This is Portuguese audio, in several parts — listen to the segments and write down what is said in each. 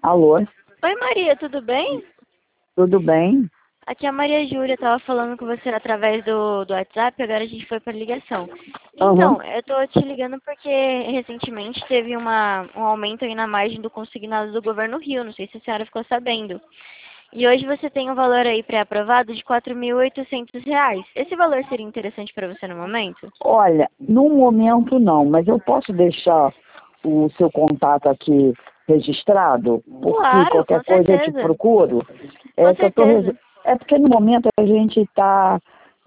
Alô, Oi, Maria, tudo bem? tudo bem? Aqui é a Maria Júlia, estava falando com você através do WhatsApp, agora a gente foi para ligação. Aham. Então, eu tô te ligando porque recentemente teve um aumento aí na margem do consignado do Governo Rio, não sei se a senhora ficou sabendo. E hoje você tem um valor aí pré-aprovado de R$ 4.800. Esse valor seria interessante para você no momento? Olha, no momento não, mas eu posso deixar o seu contato aqui registrado, porque Claro, qualquer com coisa eu te certeza. procuro. Com É que eu tô certeza. é porque no momento a gente está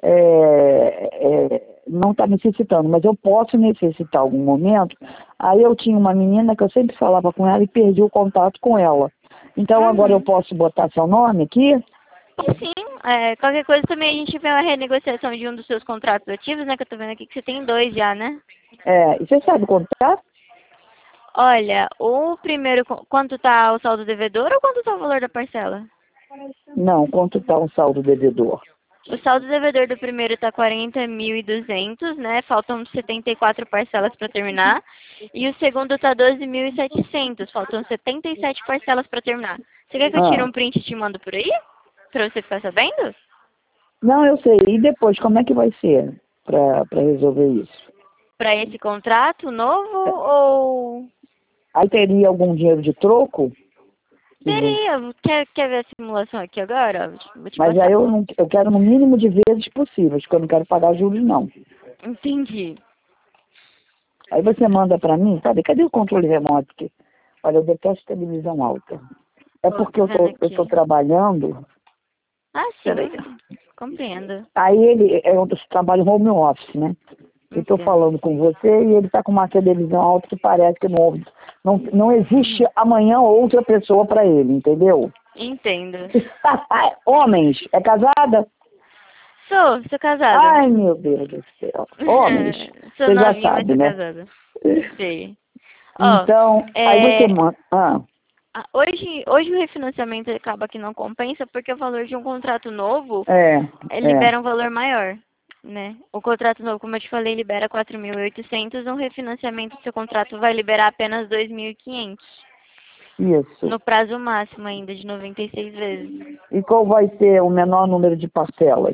não está necessitando, mas eu posso necessitar algum momento. Aí eu tinha uma menina que eu sempre falava com ela e perdi o contato com ela. Então agora eu Uhum. posso botar seu nome aqui? E sim, qualquer coisa também a gente vê a renegociação de um dos seus contratos ativos, né? Que eu tô vendo aqui que você tem dois já, né? E você sabe contar? Olha, o primeiro, quanto tá o saldo devedor ou quanto tá o valor da parcela? Não, quanto está um saldo devedor? O saldo devedor do primeiro tá 40.200, né? Faltam 74 parcelas para terminar. E o segundo tá 12.700, faltam 77 parcelas para terminar. Você quer que eu tire Ah, um print e te mando por aí? Pra você ficar sabendo? não, eu sei. E depois, como é que vai ser para resolver isso? Para esse contrato novo ou... Aí teria algum dinheiro de troco? Teria. Quer ver a simulação aqui agora? Vou te Mas aí passar. eu não, eu quero no mínimo de vezes possíveis, porque eu não quero pagar juros, não. Entendi. Aí você manda para mim, cadê o controle remoto? Porque, olha, eu detesto televisão alta. É Tô porque eu vendo tô aqui. trabalhando. Ah, Peraí. sim. Compreendo. Aí eu trabalho home office, né? Eu estou Entendo. falando com você e ele está com uma televisão alta que parece que não existe Uhum. amanhã outra pessoa para ele, entendeu? Entendo. Homens, é casada? Sou casada. Ai, meu Deus do céu. Homens, Sou você já novinha, mas sabe, sou né? casada. Sei. Ó, Então, aí você é, manda. Ah, hoje o refinanciamento acaba que não compensa porque o valor de um contrato novo é, é. libera um valor maior, né? O contrato novo, como eu te falei, libera 4.800, um refinanciamento do seu contrato vai liberar apenas 2.500, Isso. no prazo máximo ainda de 96 vezes. E qual vai ser o menor número de parcelas?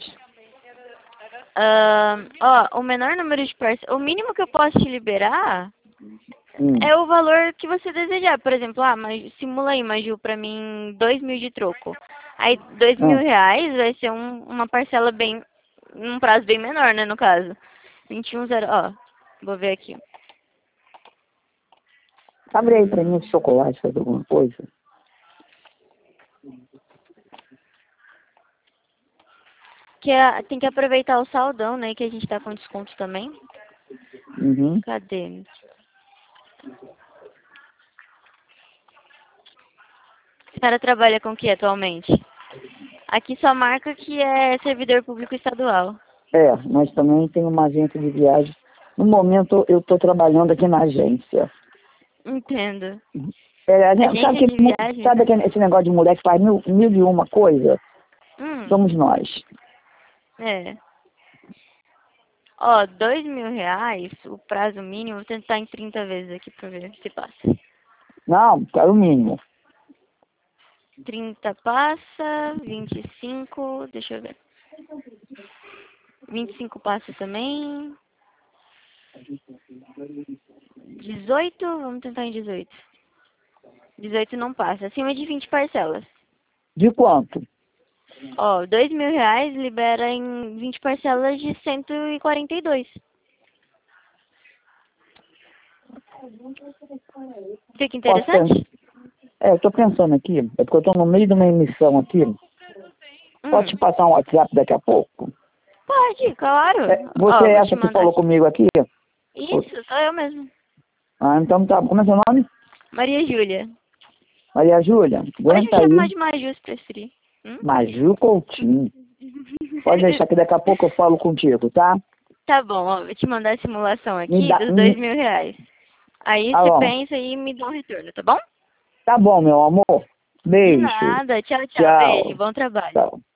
O menor número de parcelas, o mínimo que eu posso te liberar Hum. é o valor que você desejar. Por exemplo, mas simula aí, Maju, pra mim 2.000 de troco. Aí Ah. R$ 2.000 vai ser uma parcela bem, um prazo bem menor, né, no caso. 21 zero, vou ver aqui. Abre aí para mim o chocolate, fazer alguma coisa. Tem que aproveitar o saldão, né, que a gente tá com desconto também. Uhum. Cadê? A senhora trabalha com o que atualmente? Aqui só marca que é servidor público estadual. Mas também tem uma agência de viagem. No momento, eu estou trabalhando aqui na agência. Entendo. Sabe, Agência de viagem? esse negócio de mulher que faz mil e uma coisa? Hum, Somos nós. é. Ó, R$ 2.000, o prazo mínimo, vou tentar em 30 vezes aqui pra ver se passa. Não, quero o mínimo. 30 passa, 25, deixa eu ver. 25 passa também. 18, vamos tentar em 18. 18 não passa, acima de 20 parcelas. De quanto? Ó, R$ 2.000 libera em 20 parcelas de 142. Fica Posso pensar? interessante? Eu estou pensando aqui, é porque eu estou no meio de uma emissão aqui. Pode te Hum, passar um WhatsApp daqui a pouco? pode, claro. Você Ó, é vou te essa que mandar falou aqui. comigo aqui? Isso, sou eu mesmo. Ah, então tá. Como é seu nome? Maria Júlia. Maria Júlia, Pode me aguenta chamar aí. de Maju se preferir. Maju Coutinho. Pode deixar que daqui a pouco eu falo contigo, tá? Tá bom, ó, vou te mandar a simulação Me aqui dá. dos R$ 2.000. Aí Ah, você bom. pensa e me dá um retorno, tá bom? Tá bom, meu amor. De Beijo. nada. Tchau, tchau. Beijo. Tchau. Bom trabalho. Tchau.